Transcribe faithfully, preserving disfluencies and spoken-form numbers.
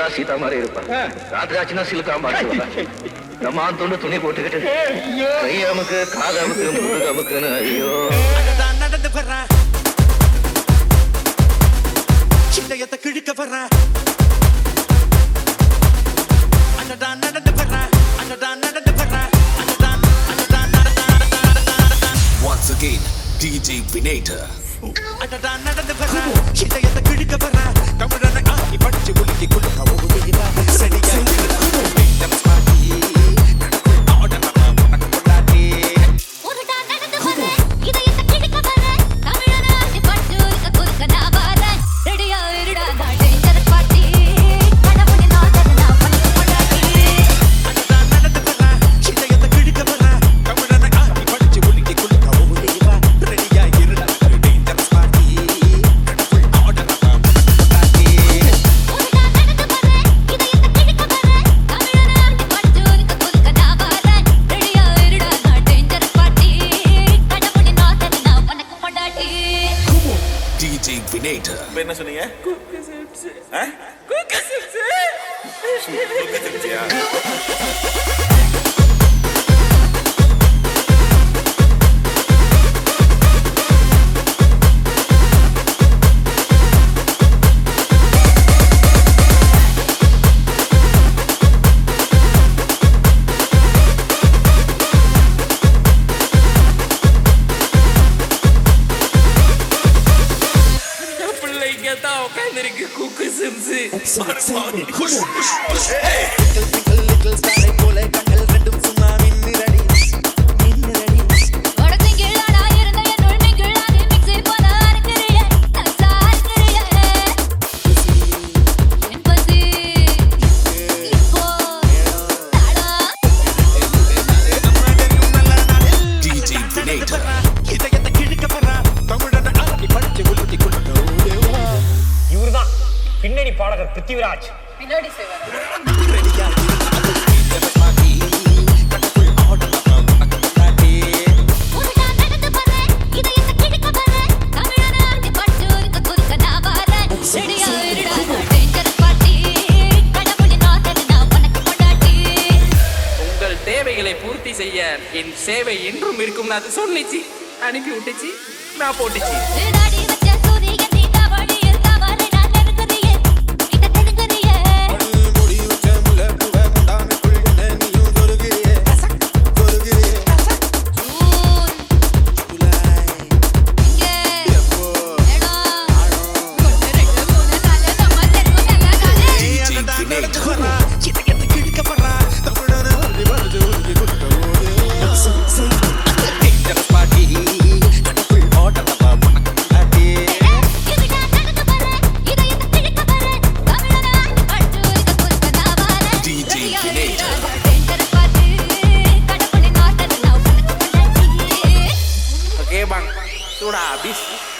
பகலெல்லாம் சீதா மாதிரி இருப்பா, ராத்திரி ஆச்சுன்னா சிலுக்கா மாட்டுவா. நம்ம ஆத்தோண்டு துணி போட்டுக்கிட்டு கையமுக்கு காதமுக்கு முதுகமுக்குன்னு ஐயோ நடந்து வர்ற சிந்தையத்தை கிழிக்க வர்ற அடடா நடந்து வர்ற அடடா நடந்து வர்ற அடடா அடடா நடடா. Once again D J Vinator. அடடா நடந்து வர்ற சிந்தையத்தை கிழிக்க வர்ற தமிழனை ஆக்கி படிச்சு உலுக்கி குலுக்க ஓடுகிறா சரியா என்ன சொன்னீங்க? குக்கு சிப்ஸ். ஆ? குக்கு சிப்ஸ். குக்கு சிப்ஸ்யா? குக்கு chips. Push push push. Little little little ஸ்டாரை போல கண்கள் ரெண்டும் சும்மா மின்னிரடி மின்னிரடி. ஒடத்தின் கீழாடா இருந்த என் உள்மை கீழாகி மிக்ஸி போல அரைக்கிறியே நசா அரைக்கிறியே. என் பசி இப்போ தாடா. D J Vinator. இதயத்தை கிழிக்க வர்ற தமிழனை ஆக்கி படிச்சு உலுக்கி குலுக்க ஓடுவா. இவர்தான் பின்னணி பாடகர் பிருத்திவிராஜ். பின்னாடி செய்வார். உங்கள் தேவைகளை பூர்த்தி செய்ய என் சேவை என்றும் இருக்கும் அது சொன்னிச்சு அனுப்பி விட்டுச்சு நான் போட்டுச்சு. Sudah habis.